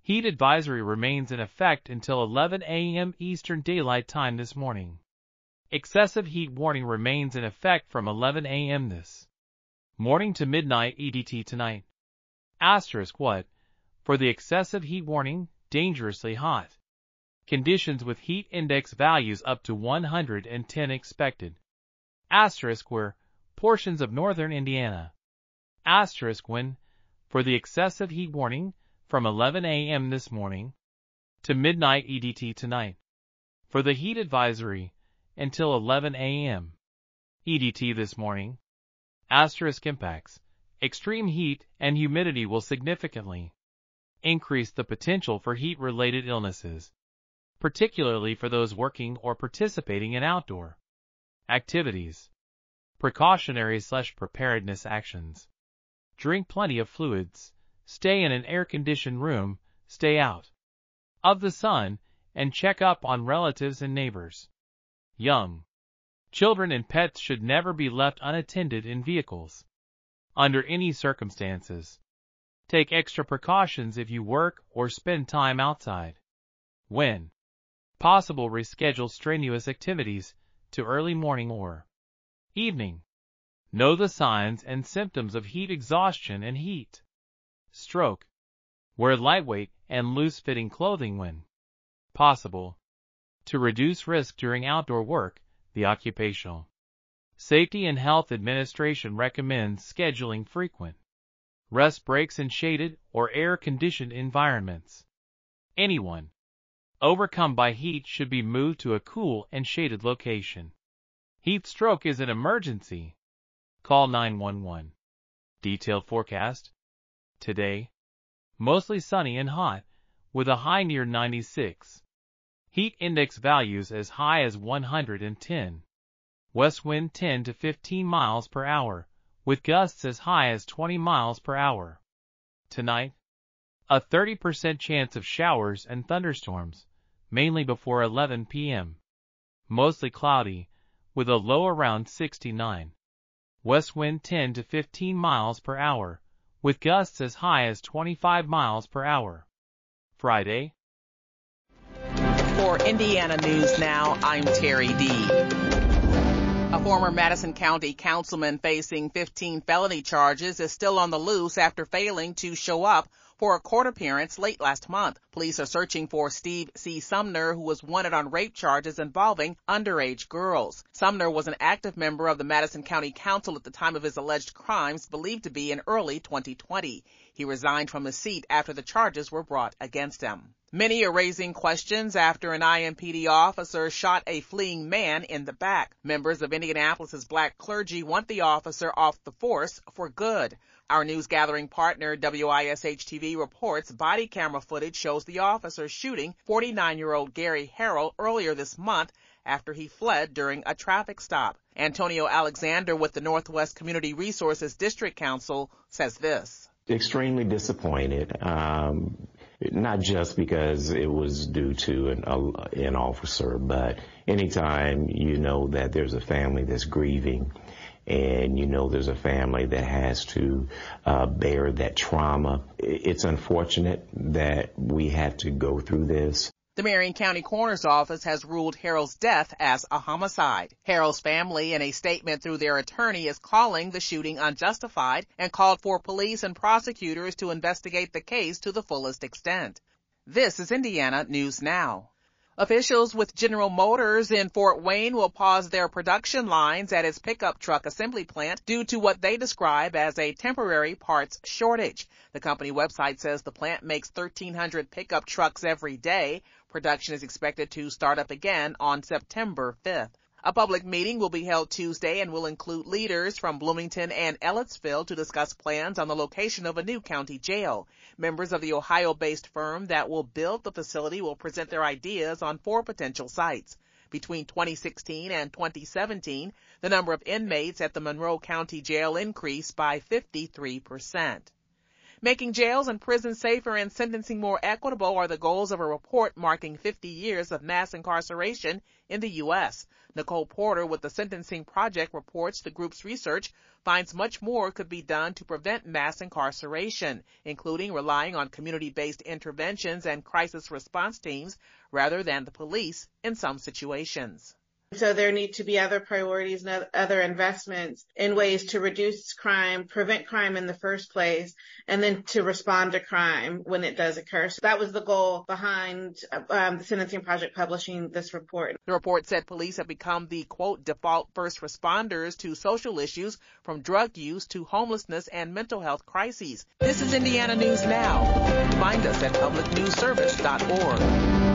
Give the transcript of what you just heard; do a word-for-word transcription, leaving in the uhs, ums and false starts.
Heat advisory remains in effect until eleven a m Eastern Daylight Time this morning. Excessive heat warning remains in effect from eleven a m this morning to midnight E D T tonight. Asterisk what? For the excessive heat warning, dangerously hot conditions with heat index values up to one hundred ten expected. Asterisk where? Portions of northern Indiana. Asterisk when? For the excessive heat warning, from eleven a m this morning to midnight E D T tonight. For the heat advisory, until eleven a m E D T this morning. Asterisk impacts. Extreme heat and humidity will significantly increase the potential for heat-related illnesses, particularly for those working or participating in outdoor activities. Precautionary slash preparedness actions. Drink plenty of fluids, stay in an air-conditioned room, stay out of the sun, and check up on relatives and neighbors. Young children and pets should never be left unattended in vehicles under any circumstances. Take extra precautions if you work or spend time outside. When possible, reschedule strenuous activities to early morning or evening. Know the signs and symptoms of heat exhaustion and heat stroke. Wear lightweight and loose-fitting clothing when possible to reduce risk during outdoor work. The Occupational Safety and Health Administration recommends scheduling frequent rest breaks in shaded or air-conditioned environments. Anyone overcome by heat should be moved to a cool and shaded location. Heat stroke is an emergency. Call nine one one. Detailed forecast. Today, mostly sunny and hot, with a high near ninety-six. Heat index values as high as one hundred ten. West wind ten to fifteen miles per hour, with gusts as high as twenty miles per hour. Tonight, a thirty percent chance of showers and thunderstorms, mainly before eleven p m Mostly cloudy, with a low around sixty-nine. West wind ten to fifteen miles per hour, with gusts as high as twenty-five miles per hour. Friday. For Indiana News Now, I'm Terry D. A former Madison County councilman facing fifteen felony charges is still on the loose after failing to show up for a court appearance late last month. Police are searching for Steve C. Sumner, who was wanted on rape charges involving underage girls. Sumner was an active member of the Madison County Council at the time of his alleged crimes, believed to be in early twenty twenty. He resigned from his seat after the charges were brought against him. Many are raising questions after an I M P D officer shot a fleeing man in the back. Members of Indianapolis's black clergy want the officer off the force for good. Our news gathering partner, W I S H T V, reports body camera footage shows the officer shooting forty-nine-year-old Gary Harrell earlier this month after he fled during a traffic stop. Antonio Alexander with the Northwest Community Resources District Council says this. Extremely disappointed. Um, Not just because it was due to an, uh, an officer, but anytime you know that there's a family that's grieving and you know there's a family that has to uh, bear that trauma, it's unfortunate that we had to go through this. The Marion County Coroner's Office has ruled Harrell's death as a homicide. Harrell's family, in a statement through their attorney, is calling the shooting unjustified and called for police and prosecutors to investigate the case to the fullest extent. This is Indiana News Now. Officials with General Motors in Fort Wayne will pause their production lines at its pickup truck assembly plant due to what they describe as a temporary parts shortage. The company website says the plant makes thirteen hundred pickup trucks every day. Production is expected to start up again on September fifth. A public meeting will be held Tuesday and will include leaders from Bloomington and Ellettsville to discuss plans on the location of a new county jail. Members of the Ohio-based firm that will build the facility will present their ideas on four potential sites. Between twenty sixteen and twenty seventeen, the number of inmates at the Monroe County Jail increased by fifty-three percent. Making jails and prisons safer and sentencing more equitable are the goals of a report marking fifty years of mass incarceration in the U S. Nicole Porter with the Sentencing Project reports the group's research finds much more could be done to prevent mass incarceration, including relying on community-based interventions and crisis response teams rather than the police in some situations. So there need to be other priorities and other investments in ways to reduce crime, prevent crime in the first place, and then to respond to crime when it does occur. So that was the goal behind um, the Sentencing Project publishing this report. The report said police have become the, quote, default first responders to social issues from drug use to homelessness and mental health crises. This is Indiana News Now. Find us at public news service dot org.